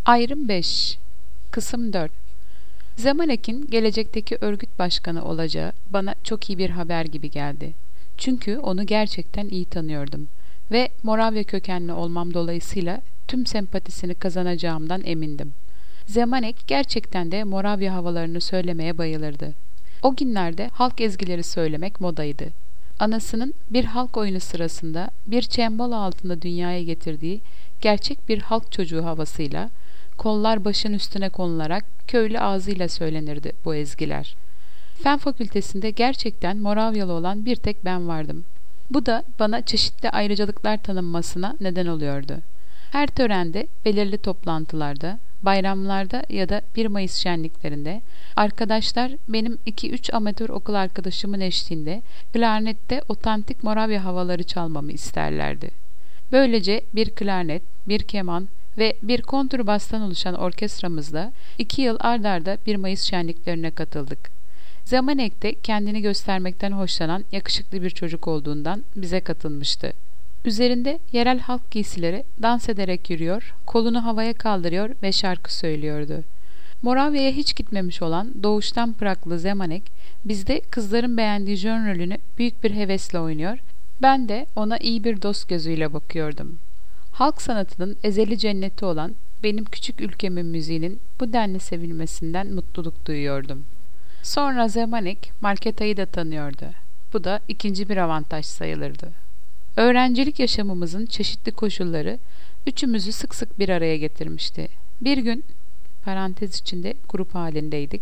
Ayrım 5 Kısım 4 Zemanek'in gelecekteki örgüt başkanı olacağı bana çok iyi bir haber gibi geldi. Çünkü onu gerçekten iyi tanıyordum ve Moravya kökenli olmam dolayısıyla tüm sempatisini kazanacağımdan emindim. Zemanek gerçekten de Moravya havalarını söylemeye bayılırdı. O günlerde halk ezgileri söylemek modaydı. Anasının bir halk oyunu sırasında bir çembal altında dünyaya getirdiği gerçek bir halk çocuğu havasıyla, kollar başın üstüne konularak köylü ağzıyla söylenirdi bu ezgiler. Fen fakültesinde gerçekten Moravyalı olan bir tek ben vardım. Bu da bana çeşitli ayrıcalıklar tanınmasına neden oluyordu. Her törende, belirli toplantılarda, bayramlarda ya da 1 Mayıs şenliklerinde arkadaşlar benim 2-3 amatör okul arkadaşımın eşliğinde klarnette otantik Moravya havaları çalmamı isterlerdi. Böylece bir klarnet, bir keman ve bir kontrbastan oluşan orkestramızla 2 yıl ard arda 1 Mayıs şenliklerine katıldık. Zemanek de kendini göstermekten hoşlanan yakışıklı bir çocuk olduğundan bize katılmıştı. Üzerinde yerel halk giysileri dans ederek yürüyor, kolunu havaya kaldırıyor ve şarkı söylüyordu. Moravya'ya hiç gitmemiş olan doğuştan Praglı Zemanek, bizde kızların beğendiği jön rolünü büyük bir hevesle oynuyor, ben de ona iyi bir dost gözüyle bakıyordum. Halk sanatının ezeli cenneti olan benim küçük ülkemin müziğinin bu denli sevilmesinden mutluluk duyuyordum. Sonra Zemanek, Marketa'yı da tanıyordu. Bu da ikinci bir avantaj sayılırdı. Öğrencilik yaşamımızın çeşitli koşulları üçümüzü sık sık bir araya getirmişti. Bir gün, parantez içinde grup halindeydik,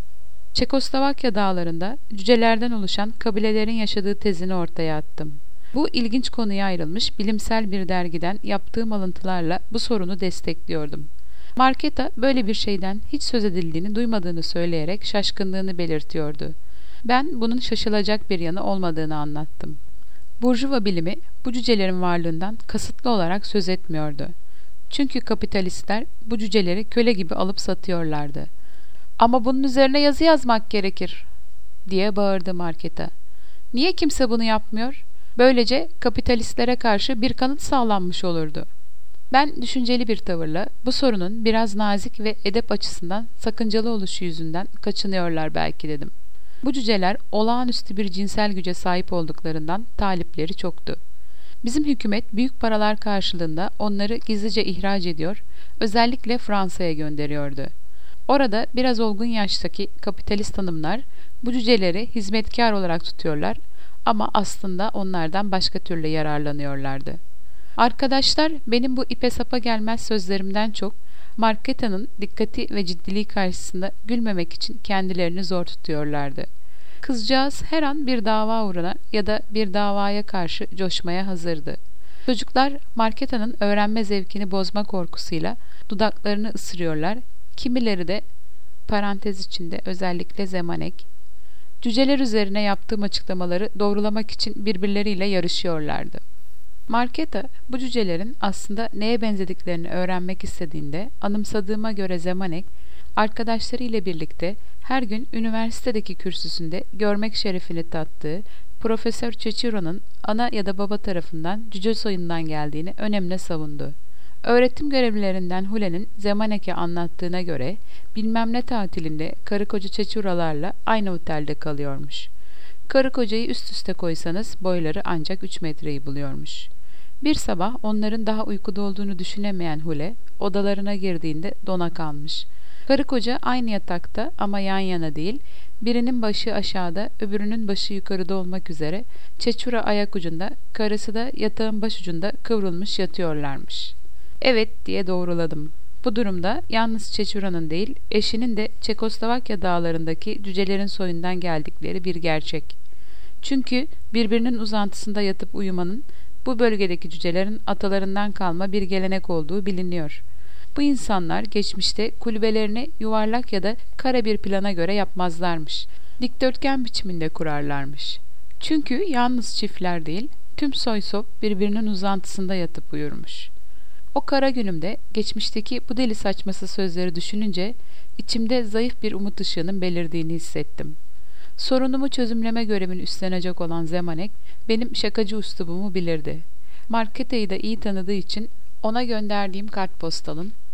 Çekoslovakya dağlarında cücelerden oluşan kabilelerin yaşadığı tezini ortaya attım. Bu ilginç konuya ayrılmış bilimsel bir dergiden yaptığım alıntılarla bu sorunu destekliyordum. Marketa böyle bir şeyden hiç söz edildiğini duymadığını söyleyerek şaşkınlığını belirtiyordu. Ben bunun şaşılacak bir yanı olmadığını anlattım. Burjuva bilimi bu cücelerin varlığından kasıtlı olarak söz etmiyordu. Çünkü kapitalistler bu cüceleri köle gibi alıp satıyorlardı. "Ama bunun üzerine yazı yazmak gerekir," diye bağırdı Marketa. "Niye kimse bunu yapmıyor? Böylece kapitalistlere karşı bir kanıt sağlanmış olurdu." Ben düşünceli bir tavırla bu sorunun biraz nazik ve edep açısından sakıncalı oluşu yüzünden kaçınıyorlar belki dedim. Bu cüceler olağanüstü bir cinsel güce sahip olduklarından talipleri çoktu. Bizim hükümet büyük paralar karşılığında onları gizlice ihraç ediyor, özellikle Fransa'ya gönderiyordu. Orada biraz olgun yaştaki kapitalist hanımlar bu cüceleri hizmetkar olarak tutuyorlar ama aslında onlardan başka türlü yararlanıyorlardı. Arkadaşlar benim bu ipe sapa gelmez sözlerimden çok Marketa'nın dikkati ve ciddiliği karşısında gülmemek için kendilerini zor tutuyorlardı. Kızcağız her an bir dava uğruna ya da bir davaya karşı coşmaya hazırdı. Çocuklar Marketa'nın öğrenme zevkini bozma korkusuyla dudaklarını ısırıyorlar, kimileri de parantez içinde özellikle Zemanek, cüceler üzerine yaptığım açıklamaları doğrulamak için birbirleriyle yarışıyorlardı. Marketa bu cücelerin aslında neye benzediklerini öğrenmek istediğinde anımsadığıma göre Zemanek, arkadaşlarıyla birlikte her gün üniversitedeki kürsüsünde görmek şerefini tattığı Profesör Çeçiro'nun ana ya da baba tarafından cüce soyundan geldiğini önemli savundu. Öğretim görevlilerinden Hule'nin Zemanek'e anlattığına göre bilmem ne tatilinde karı koca Çeçiro'larla aynı otelde kalıyormuş. Karı kocayı üst üste koysanız boyları ancak 3 metreyi buluyormuş. Bir sabah onların daha uykuda olduğunu düşünemeyen Hule odalarına girdiğinde dona kalmış. Karı koca aynı yatakta ama yan yana değil, birinin başı aşağıda öbürünün başı yukarıda olmak üzere Çeçura ayak ucunda, karısı da yatağın başucunda kıvrılmış yatıyorlarmış. "Evet," diye doğruladım. Bu durumda yalnız Çeçura'nın değil, eşinin de Çekoslovakya dağlarındaki cücelerin soyundan geldikleri bir gerçek. Çünkü birbirinin uzantısında yatıp uyumanın bu bölgedeki cücelerin atalarından kalma bir gelenek olduğu biliniyor. Bu insanlar geçmişte kulübelerini yuvarlak ya da kare bir plana göre yapmazlarmış. Dikdörtgen biçiminde kurarlarmış. Çünkü yalnız çiftler değil, tüm soy sop birbirinin uzantısında yatıp uyurmuş. O kara günümde geçmişteki bu deli saçması sözleri düşününce içimde zayıf bir umut ışığının belirdiğini hissettim. Sorunumu çözümleme görevini üstlenecek olan Zemanek benim şakacı üslubumu bilirdi. Marketa'yı da iyi tanıdığı için ona gönderdiğim kartpostalın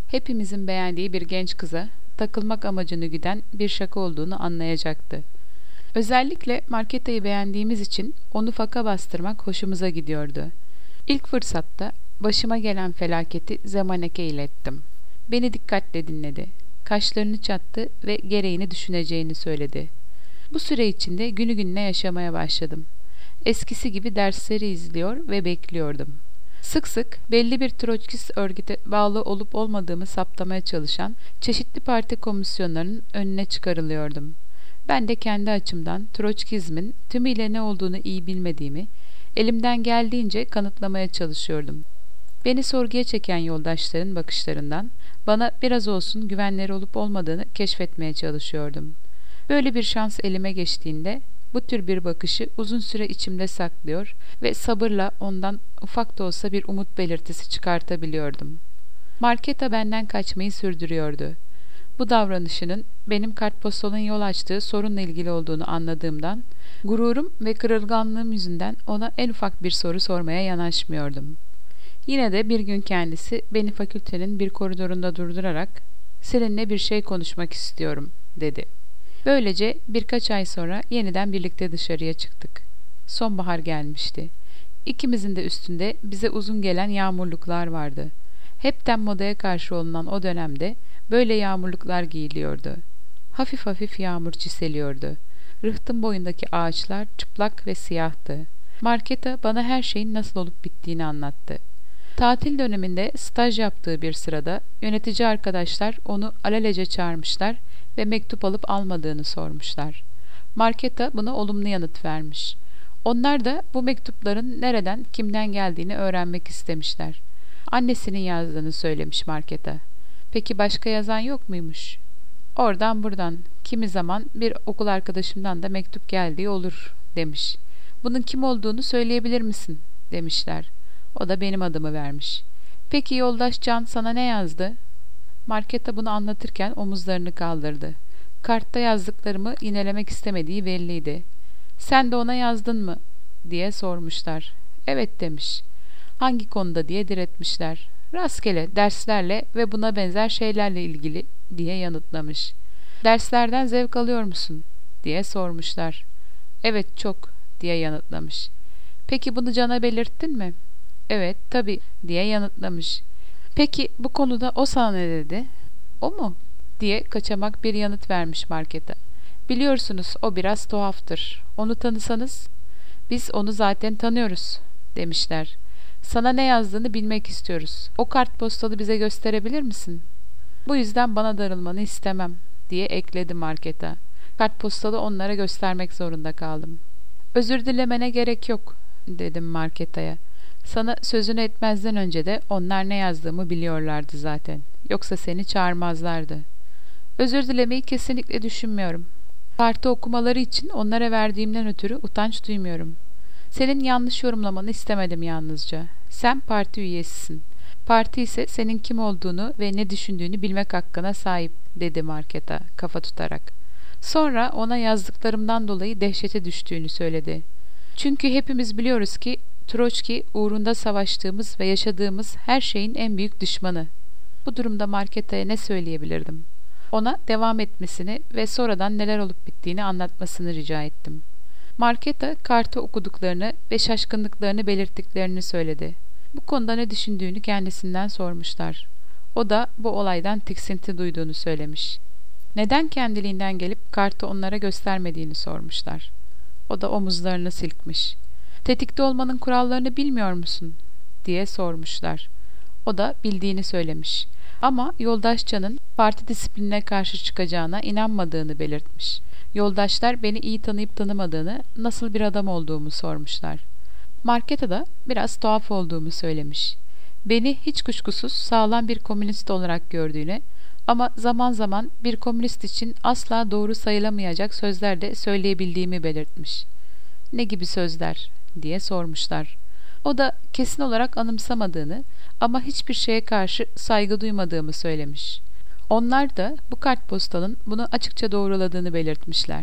hepimizin beğendiği bir genç kıza takılmak amacını güden bir şaka olduğunu anlayacaktı. Özellikle Marketa'yı beğendiğimiz için onu faka bastırmak hoşumuza gidiyordu. İlk fırsatta başıma gelen felaketi Zemanek'e ilettim. Beni dikkatle dinledi. Kaşlarını çattı ve gereğini düşüneceğini söyledi. Bu süre içinde günü gününe yaşamaya başladım. Eskisi gibi dersleri izliyor ve bekliyordum. Sık sık belli bir Troçkist örgüte bağlı olup olmadığımı saptamaya çalışan çeşitli parti komisyonlarının önüne çıkarılıyordum. Ben de kendi açımdan Troçkizmin tümüyle ne olduğunu iyi bilmediğimi, elimden geldiğince kanıtlamaya çalışıyordum. Beni sorguya çeken yoldaşların bakışlarından bana biraz olsun güvenleri olup olmadığını keşfetmeye çalışıyordum. Böyle bir şans elime geçtiğinde bu tür bir bakışı uzun süre içimde saklıyor ve sabırla ondan ufak da olsa bir umut belirtisi çıkartabiliyordum. Marketa benden kaçmayı sürdürüyordu. Bu davranışının benim kartpostalın yol açtığı sorunla ilgili olduğunu anladığımdan, gururum ve kırılganlığım yüzünden ona en ufak bir soru sormaya yanaşmıyordum. Yine de bir gün kendisi beni fakültenin bir koridorunda durdurarak "Seninle bir şey konuşmak istiyorum," dedi. Böylece birkaç ay sonra yeniden birlikte dışarıya çıktık. Sonbahar gelmişti. İkimizin de üstünde bize uzun gelen yağmurluklar vardı. Hepten modaya karşı olunan o dönemde böyle yağmurluklar giyiliyordu. Hafif hafif yağmur çiseliyordu. Rıhtım boyundaki ağaçlar çıplak ve siyahtı. Marketa bana her şeyin nasıl olup bittiğini anlattı. Tatil döneminde staj yaptığı bir sırada yönetici arkadaşlar onu alelece çağırmışlar ve mektup alıp almadığını sormuşlar. Marketa buna olumlu yanıt vermiş. Onlar da bu mektupların nereden, kimden geldiğini öğrenmek istemişler. Annesinin yazdığını söylemiş Marketa. Peki başka yazan yok muymuş? Oradan buradan, kimi zaman bir okul arkadaşımdan da mektup geldiği olur, demiş. Bunun kim olduğunu söyleyebilir misin, demişler. O da benim adımı vermiş. Peki yoldaş Can sana ne yazdı? Marketa bunu anlatırken omuzlarını kaldırdı. Kartta yazdıklarımı yinelemek istemediği belliydi. Sen de ona yazdın mı, diye sormuşlar. Evet, demiş. Hangi konuda diye diretmişler. Rastgele, derslerle ve buna benzer şeylerle ilgili, diye yanıtlamış. Derslerden zevk alıyor musun, diye sormuşlar. Evet, çok, diye yanıtlamış. Peki bunu Can'a belirttin mi? Evet, tabii, diye yanıtlamış. Peki bu konuda o sana ne dedi? O mu? Diye kaçamak bir yanıt vermiş Marketa. Biliyorsunuz o biraz tuhaftır. Onu tanısanız, biz onu zaten tanıyoruz, demişler. Sana ne yazdığını bilmek istiyoruz. O kartpostalı bize gösterebilir misin? Bu yüzden bana darılmanı istemem, diye ekledi Marketa. Kartpostalı onlara göstermek zorunda kaldım. Özür dilemene gerek yok, dedim Marketa'ya. Sana sözünü etmezden önce de onlar ne yazdığımı biliyorlardı zaten. Yoksa seni çağırmazlardı. Özür dilemeyi kesinlikle düşünmüyorum. Parti okumaları için onlara verdiğimden ötürü utanç duymuyorum. Senin yanlış yorumlamanı istemedim yalnızca. Sen parti üyesisin. Parti ise senin kim olduğunu ve ne düşündüğünü bilmek hakkına sahip, dedi Marketa kafa tutarak. Sonra ona yazdıklarımdan dolayı dehşete düştüğünü söyledi. Çünkü hepimiz biliyoruz ki Troçki uğrunda savaştığımız ve yaşadığımız her şeyin en büyük düşmanı. Bu durumda Marketa'ya ne söyleyebilirdim? Ona devam etmesini ve sonradan neler olup bittiğini anlatmasını rica ettim. Marketa kartı okuduklarını ve şaşkınlıklarını belirttiklerini söyledi. Bu konuda ne düşündüğünü kendisinden sormuşlar. O da bu olaydan tiksinti duyduğunu söylemiş. Neden kendiliğinden gelip kartı onlara göstermediğini sormuşlar. O da omuzlarını silkmiş. Tetikte olmanın kurallarını bilmiyor musun, diye sormuşlar. O da bildiğini söylemiş. Ama yoldaş Can'ın parti disiplinine karşı çıkacağına inanmadığını belirtmiş. Yoldaşlar beni iyi tanıyıp tanımadığını, nasıl bir adam olduğumu sormuşlar. Marketa da biraz tuhaf olduğumu söylemiş. Beni hiç kuşkusuz sağlam bir komünist olarak gördüğüne ama zaman zaman bir komünist için asla doğru sayılamayacak sözler de söyleyebildiğimi belirtmiş. Ne gibi sözler, diye sormuşlar. O da kesin olarak anımsamadığını ama hiçbir şeye karşı saygı duymadığımı söylemiş. Onlar da bu kartpostalın bunu açıkça doğruladığını belirtmişler.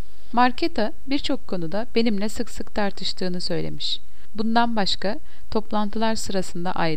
Marketa birçok konuda benimle sık sık tartıştığını söylemiş. Bundan başka toplantılar sırasında ayrı,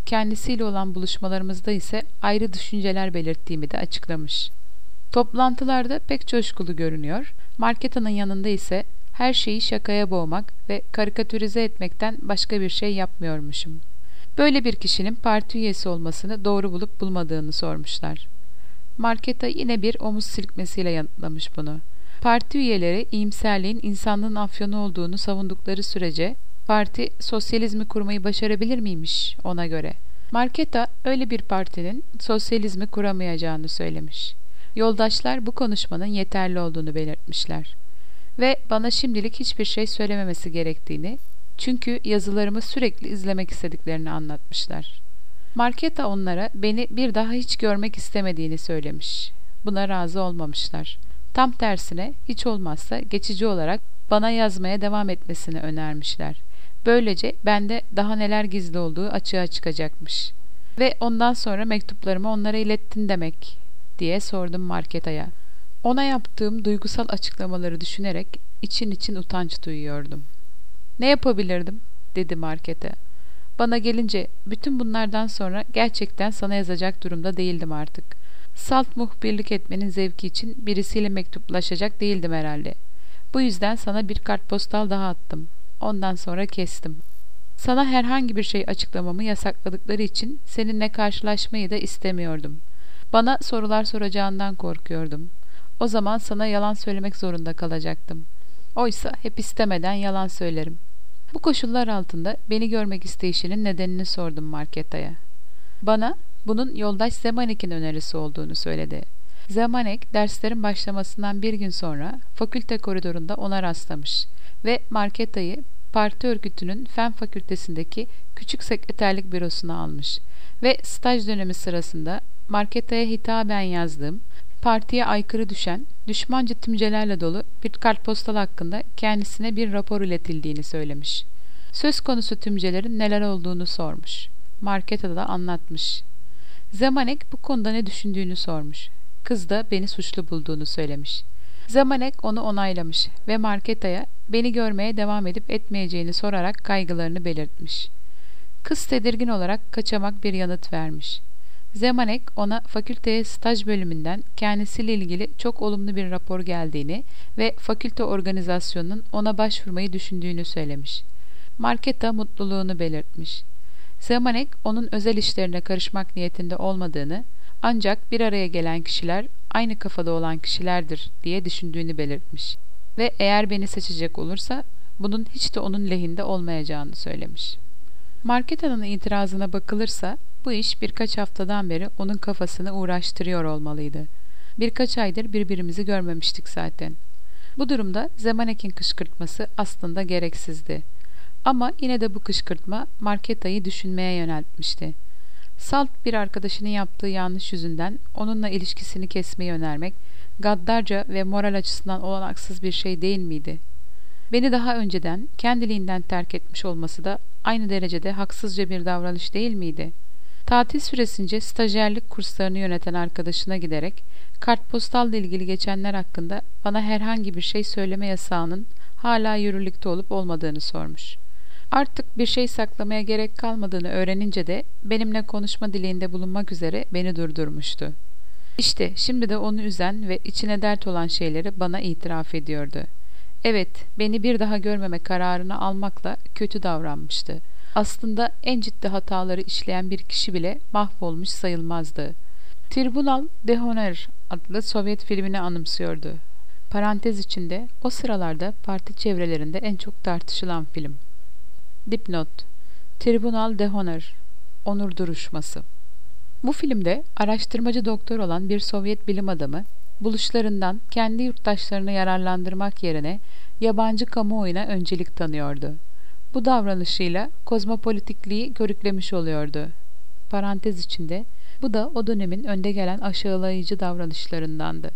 kendisiyle olan buluşmalarımızda ise ayrı düşünceler belirttiğimi de açıklamış. Toplantılarda pek coşkulu görünüyor, Marketa'nın yanında ise her şeyi şakaya boğmak ve karikatürize etmekten başka bir şey yapmıyormuşum. Böyle bir kişinin parti üyesi olmasını doğru bulup bulmadığını sormuşlar. Marketa yine bir omuz silkmesiyle yanıtlamış bunu. Parti üyeleri iyimserliğin insanlığın afyonu olduğunu savundukları sürece parti sosyalizmi kurmayı başarabilir miymiş ona göre? Marketa öyle bir partinin sosyalizmi kuramayacağını söylemiş. Yoldaşlar bu konuşmanın yeterli olduğunu belirtmişler. Ve bana şimdilik hiçbir şey söylememesi gerektiğini, çünkü yazılarımı sürekli izlemek istediklerini anlatmışlar. Marketa onlara beni bir daha hiç görmek istemediğini söylemiş. Buna razı olmamışlar. Tam tersine hiç olmazsa geçici olarak bana yazmaya devam etmesini önermişler. Böylece bende daha neler gizli olduğu açığa çıkacakmış. Ve ondan sonra mektuplarımı onlara ilettin demek diye sordum Marketa'ya. Ona yaptığım duygusal açıklamaları düşünerek için için utanç duyuyordum. Ne yapabilirdim? Dedi Marketa. Bana gelince bütün bunlardan sonra gerçekten sana yazacak durumda değildim artık. Salt muhbirlik etmenin zevki için birisiyle mektuplaşacak değildim herhalde. Bu yüzden sana bir kartpostal daha attım. Ondan sonra kestim. Sana herhangi bir şey açıklamamı yasakladıkları için seninle karşılaşmayı da istemiyordum. Bana sorular soracağından korkuyordum. O zaman sana yalan söylemek zorunda kalacaktım. Oysa hep istemeden yalan söylerim. Bu koşullar altında beni görmek isteyişinin nedenini sordum Marketa'ya. Bana bunun yoldaş Zemanik'in önerisi olduğunu söyledi. Zemanek derslerin başlamasından bir gün sonra fakülte koridorunda ona rastlamış ve Marketa'yı parti örgütünün fen fakültesindeki küçük sekreterlik bürosuna almış ve staj dönemi sırasında Marketa'ya hitaben yazdığım, partiye aykırı düşen, düşmanca tümcelerle dolu bir kartpostal hakkında kendisine bir rapor iletildiğini söylemiş. Söz konusu tümcelerin neler olduğunu sormuş. Marketa da anlatmış. Zemanek bu konuda ne düşündüğünü sormuş. Kız da beni suçlu bulduğunu söylemiş. Zemanek onu onaylamış ve Marketa'ya beni görmeye devam edip etmeyeceğini sorarak kaygılarını belirtmiş. Kız tedirgin olarak kaçamak bir yanıt vermiş. Zemanek ona fakülteye staj bölümünden kendisiyle ilgili çok olumlu bir rapor geldiğini ve fakülte organizasyonunun ona başvurmayı düşündüğünü söylemiş. Marketa mutluluğunu belirtmiş. Zemanek onun özel işlerine karışmak niyetinde olmadığını, ancak bir araya gelen kişiler aynı kafada olan kişilerdir diye düşündüğünü belirtmiş ve eğer beni seçecek olursa bunun hiç de onun lehinde olmayacağını söylemiş. Marketa'nın itirazına bakılırsa bu iş birkaç haftadan beri onun kafasını uğraştırıyor olmalıydı. Birkaç aydır birbirimizi görmemiştik zaten. Bu durumda Zemanek'in kışkırtması aslında gereksizdi. Ama yine de bu kışkırtma Marketa'yı düşünmeye yöneltmişti. Salt bir arkadaşının yaptığı yanlış yüzünden onunla ilişkisini kesmeyi önermek, gaddarca ve moral açısından olanaksız bir şey değil miydi? Beni daha önceden kendiliğinden terk etmiş olması da aynı derecede haksızca bir davranış değil miydi? Tatil süresince stajyerlik kurslarını yöneten arkadaşına giderek kartpostalla ilgili geçenler hakkında bana herhangi bir şey söyleme yasağının hala yürürlükte olup olmadığını sormuş. Artık bir şey saklamaya gerek kalmadığını öğrenince de benimle konuşma dileğinde bulunmak üzere beni durdurmuştu. İşte şimdi de onu üzen ve içine dert olan şeyleri bana itiraf ediyordu. Evet, beni bir daha görmeme kararını almakla kötü davranmıştı. Aslında en ciddi hataları işleyen bir kişi bile mahvolmuş sayılmazdı. Tribunal de Honor adlı Sovyet filmini anımsıyordu. Parantez içinde o sıralarda parti çevrelerinde en çok tartışılan film. Dipnot: Tribunal de Honor, onur duruşması. Bu filmde araştırmacı doktor olan bir Sovyet bilim adamı, buluşlarından kendi yurttaşlarını yararlandırmak yerine yabancı kamuoyuna öncelik tanıyordu. Bu davranışıyla kozmopolitikliği körüklemiş oluyordu. Parantez içinde, bu da o dönemin önde gelen aşağılayıcı davranışlarındandı.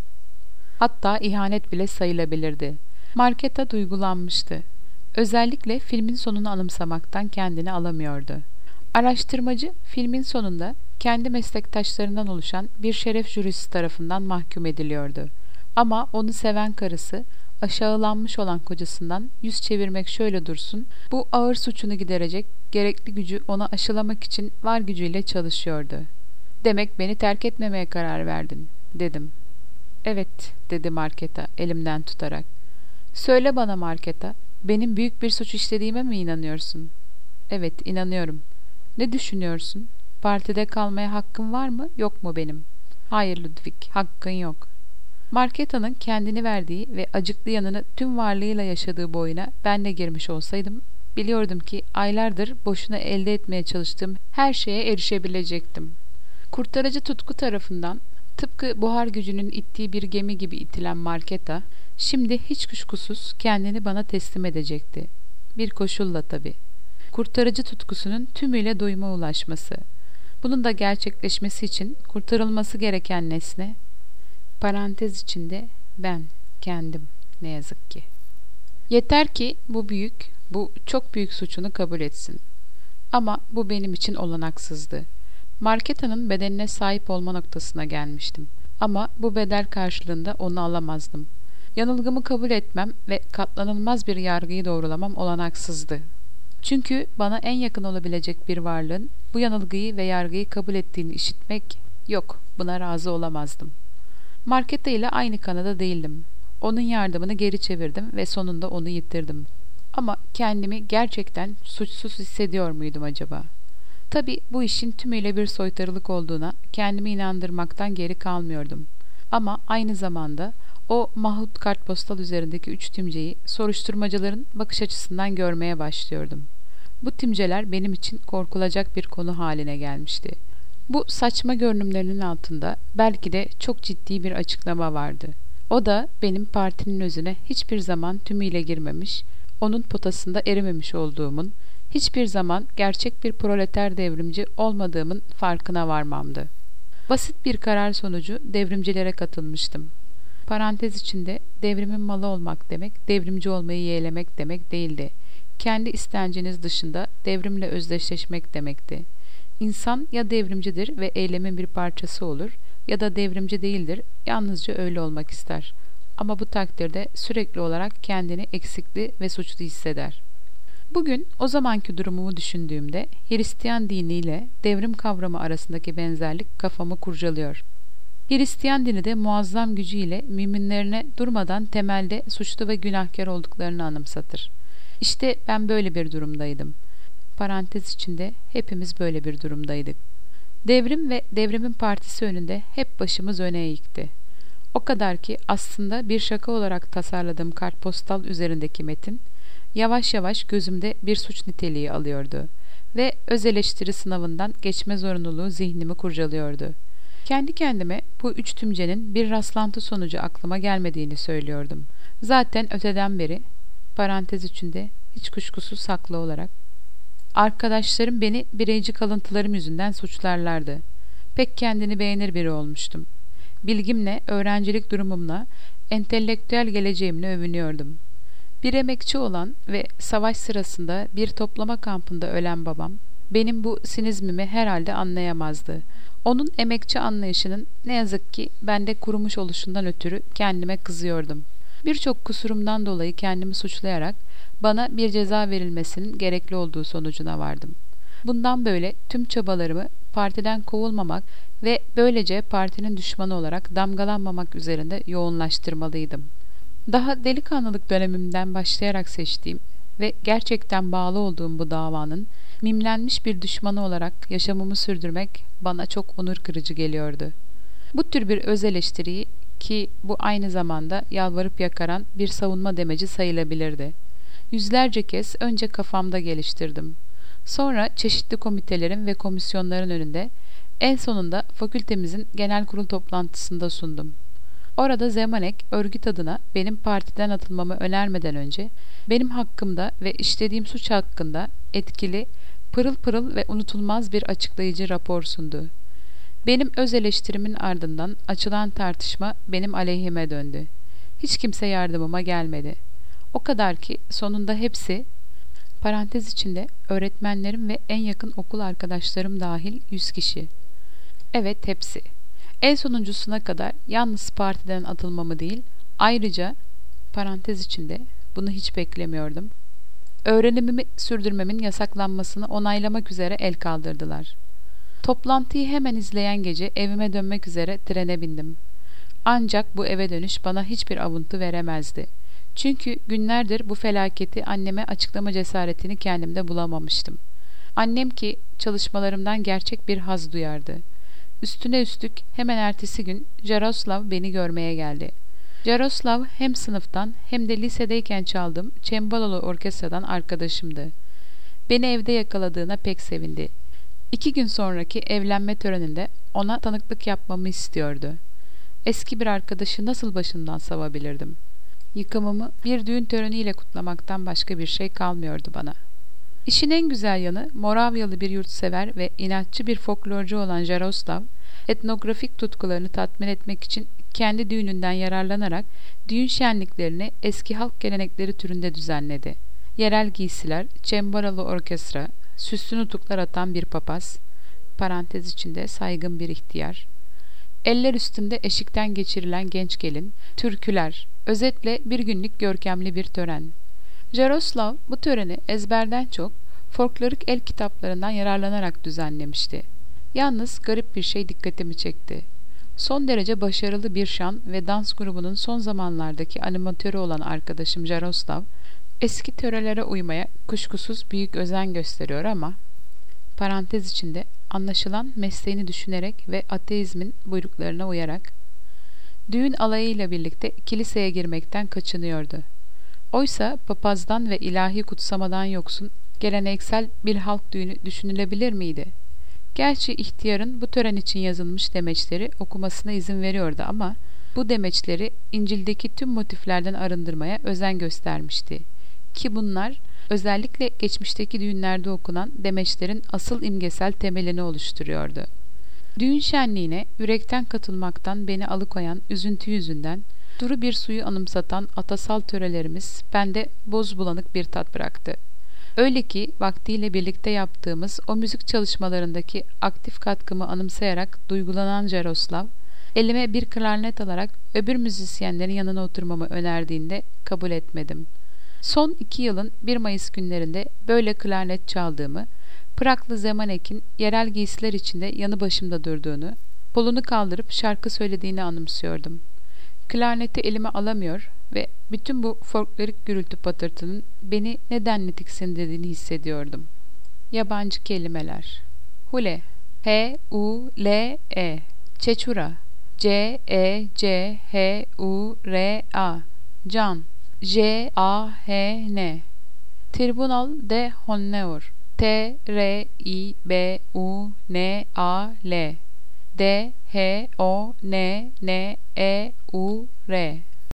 Hatta ihanet bile sayılabilirdi. Marketa duygulanmıştı. Özellikle filmin sonunu anımsamaktan kendini alamıyordu. Araştırmacı filmin sonunda kendi meslektaşlarından oluşan bir şeref jürisi tarafından mahkum ediliyordu. Ama onu seven karısı, aşağılanmış olan kocasından yüz çevirmek şöyle dursun, bu ağır suçunu giderecek gerekli gücü ona aşılamak için var gücüyle çalışıyordu. "Demek beni terk etmemeye karar verdin," dedim. "Evet," dedi Marketa elimden tutarak. "Söyle bana Marketa, benim büyük bir suç işlediğime mi inanıyorsun?" "Evet, inanıyorum." "Ne düşünüyorsun? Partide kalmaya hakkım var mı, yok mu benim?" "Hayır Ludwig, hakkın yok." Marketa'nın kendini verdiği ve acıklı yanını tüm varlığıyla yaşadığı bu oyuna ben de girmiş olsaydım, biliyordum ki aylardır boşuna elde etmeye çalıştığım her şeye erişebilecektim. Kurtarıcı tutku tarafından tıpkı buhar gücünün ittiği bir gemi gibi itilen Marketa, şimdi hiç kuşkusuz kendini bana teslim edecekti. Bir koşulla tabii. Kurtarıcı tutkusunun tümüyle doyuma ulaşması. Bunun da gerçekleşmesi için kurtarılması gereken nesne, parantez içinde ben, kendim, ne yazık ki. Yeter ki bu çok büyük suçunu kabul etsin. Ama bu benim için olanaksızdı. Marketa'nın bedenine sahip olma noktasına gelmiştim. Ama bu bedel karşılığında onu alamazdım. Yanılgımı kabul etmem ve katlanılmaz bir yargıyı doğrulamam olanaksızdı. Çünkü bana en yakın olabilecek bir varlığın bu yanılgıyı ve yargıyı kabul ettiğini işitmek, yok, buna razı olamazdım. Marketa ile aynı kanada değildim. Onun yardımını geri çevirdim ve sonunda onu yitirdim. Ama kendimi gerçekten suçsuz hissediyor muydum acaba? Tabii bu işin tümüyle bir soytarılık olduğuna kendimi inandırmaktan geri kalmıyordum. Ama aynı zamanda o mahut kartpostal üzerindeki 3 tümceyi soruşturmacıların bakış açısından görmeye başlıyordum. Bu tümceler benim için korkulacak bir konu haline gelmişti. Bu saçma görünümlerinin altında belki de çok ciddi bir açıklama vardı. O da benim partinin özüne hiçbir zaman tümüyle girmemiş, onun potasında erimemiş olduğumun, hiçbir zaman gerçek bir proleter devrimci olmadığımın farkına varmamdı. Basit bir karar sonucu devrimcilere katılmıştım. Parantez içinde devrimin malı olmak demek, devrimci olmayı yeğlemek demek değildi. Kendi istenciniz dışında devrimle özdeşleşmek demekti. İnsan ya devrimcidir ve eylemin bir parçası olur ya da devrimci değildir, yalnızca öyle olmak ister. Ama bu takdirde sürekli olarak kendini eksikli ve suçlu hisseder. Bugün o zamanki durumumu düşündüğümde Hristiyan diniyle devrim kavramı arasındaki benzerlik kafamı kurcalıyor. Hristiyan dini de muazzam gücüyle müminlerine durmadan temelde suçlu ve günahkar olduklarını anımsatır. İşte ben böyle bir durumdaydım. Parantez içinde hepimiz böyle bir durumdaydık. Devrim ve devrimin partisi önünde hep başımız öne eğikti. O kadar ki aslında bir şaka olarak tasarladığım kartpostal üzerindeki metin, yavaş yavaş gözümde bir suç niteliği alıyordu ve öz eleştiri sınavından geçme zorunluluğu zihnimi kurcalıyordu. Kendi kendime bu 3 tümcenin bir rastlantı sonucu aklıma gelmediğini söylüyordum. Zaten öteden beri, parantez içinde hiç kuşkusuz haklı olarak, arkadaşlarım beni bireyci kalıntılarım yüzünden suçlarlardı. Pek kendini beğenir biri olmuştum. Bilgimle, öğrencilik durumumla, entelektüel geleceğimle övünüyordum. Bir emekçi olan ve savaş sırasında bir toplama kampında ölen babam, benim bu sinizmimi herhalde anlayamazdı. Onun emekçi anlayışının ne yazık ki bende kurumuş oluşundan ötürü kendime kızıyordum. Birçok kusurumdan dolayı kendimi suçlayarak bana bir ceza verilmesinin gerekli olduğu sonucuna vardım. Bundan böyle tüm çabalarımı partiden kovulmamak ve böylece partinin düşmanı olarak damgalanmamak üzerinde yoğunlaştırmalıydım. Daha delikanlılık dönemimden başlayarak seçtiğim ve gerçekten bağlı olduğum bu davanın mimlenmiş bir düşmanı olarak yaşamımı sürdürmek bana çok onur kırıcı geliyordu. Bu tür bir öz eleştiriyi, ki bu aynı zamanda yalvarıp yakaran bir savunma demeci sayılabilirdi, yüzlerce kez önce kafamda geliştirdim. Sonra çeşitli komitelerin ve komisyonların önünde, en sonunda fakültemizin genel kurul toplantısında sundum. Orada Zemanek, örgüt adına benim partiden atılmamı önermeden önce, benim hakkımda ve işlediğim suç hakkında etkili, pırıl pırıl ve unutulmaz bir açıklayıcı rapor sundu. Benim öz eleştirimin ardından açılan tartışma benim aleyhime döndü. Hiç kimse yardımıma gelmedi. O kadar ki sonunda hepsi, parantez içinde öğretmenlerim ve en yakın okul arkadaşlarım dahil 100 kişi. Evet, hepsi. En sonuncusuna kadar yalnız partiden atılmamı değil, ayrıca, parantez içinde, bunu hiç beklemiyordum, öğrenimimi sürdürmemin yasaklanmasını onaylamak üzere el kaldırdılar. Toplantıyı hemen izleyen gece evime dönmek üzere trene bindim. Ancak bu eve dönüş bana hiçbir avuntu veremezdi. Çünkü günlerdir bu felaketi anneme açıklama cesaretini kendimde bulamamıştım. Annem ki çalışmalarımdan gerçek bir haz duyardı. Üstüne üstlük hemen ertesi gün Jaroslav beni görmeye geldi. Jaroslav hem sınıftan hem de lisedeyken çaldığım cembalolu orkestradan arkadaşımdı. Beni evde yakaladığına pek sevindi. 2 gün sonraki evlenme töreninde ona tanıklık yapmamı istiyordu. Eski bir arkadaşı nasıl başından savabilirdim? Yıkımımı bir düğün töreniyle kutlamaktan başka bir şey kalmıyordu bana. İşin en güzel yanı Moravyalı bir yurtsever ve inatçı bir folklorcu olan Jaroslav, etnografik tutkularını tatmin etmek için kendi düğününden yararlanarak düğün şenliklerini eski halk gelenekleri türünde düzenledi. Yerel giysiler, cembaralı orkestra, süslü nutuklar atan bir papaz, parantez içinde saygın bir ihtiyar, eller üstünde eşikten geçirilen genç gelin, türküler, özetle bir günlük görkemli bir tören. Jaroslav bu töreni ezberden çok folklorik el kitaplarından yararlanarak düzenlemişti. Yalnız garip bir şey dikkatimi çekti. Son derece başarılı bir şan ve dans grubunun son zamanlardaki animatörü olan arkadaşım Jaroslav, eski törelere uymaya kuşkusuz büyük özen gösteriyor ama, parantez içinde anlaşılan mesleğini düşünerek ve ateizmin buyruklarına uyarak, düğün alayıyla birlikte kiliseye girmekten kaçınıyordu. Oysa papazdan ve ilahi kutsamadan yoksun geleneksel bir halk düğünü düşünülebilir miydi? Gerçi ihtiyarın bu tören için yazılmış demeçleri okumasına izin veriyordu ama bu demeçleri İncil'deki tüm motiflerden arındırmaya özen göstermişti. Ki bunlar özellikle geçmişteki düğünlerde okunan demeçlerin asıl imgesel temelini oluşturuyordu. Düğün şenliğine yürekten katılmaktan beni alıkoyan üzüntü yüzünden duru bir suyu anımsatan atasal törelerimiz bende boz bulanık bir tat bıraktı. Öyle ki vaktiyle birlikte yaptığımız o müzik çalışmalarındaki aktif katkımı anımsayarak duygulanan Jaroslav, elime bir klarnet alarak öbür müzisyenlerin yanına oturmamı önerdiğinde kabul etmedim. Son 2 yılın 1 Mayıs günlerinde böyle klarnet çaldığımı, Praglı Zemanek'in yerel giysiler içinde yanı başımda durduğunu, kolunu kaldırıp şarkı söylediğini anımsıyordum. Klarneti elime alamıyor ve bütün bu folklorik gürültü patırtının beni nedenle tiksindirdiğini hissediyordum. Yabancı kelimeler. Hule, H-U-L-E, Çeçura, C-E-C-H-U-R-A, Can, J-A-H-N, Tribunal de Honor, T-R-I-B-U-N-A-L, D-H-O-N-N-E-U-R,